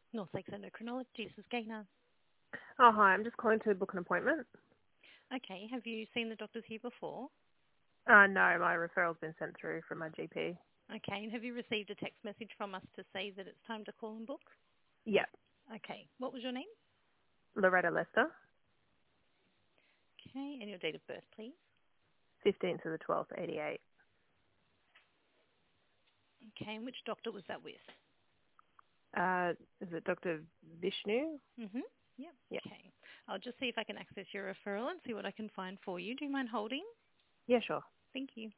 North Lakes Endocrinology, this is Gaynor. Oh, hi. I'm just calling to book an appointment. Okay, have you seen the doctors here before? No, my referral's been sent through from my GP. Okay, and have you received a text message from us to say that it's time to call and book? Yep. Okay, what was your name? Loretta Lester, Okay, and your date of birth, please. 15th to the 12th, 88. Okay, and which doctor was that with? Is it Dr. Vishnu? Yep. Yep. Okay, I'll just see if I can access your referral and see what I can find for you. Do you mind holding? Yeah, sure. Thank you.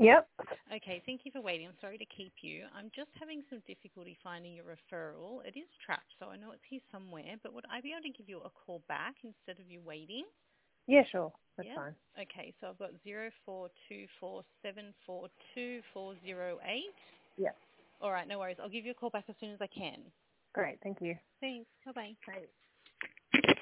Yep. Okay, thank you for waiting. I'm sorry to keep you. I'm just having some difficulty finding your referral. It is trapped, so I know it's here somewhere, but would I be able to give you a call back instead of you waiting? Yeah, sure. That's Yeah? fine. Okay, so I've got 0424744408. Yep. All right, no worries. I'll give you a call back as soon as I can. Great. Thank you. Thanks. Bye-bye. Thanks.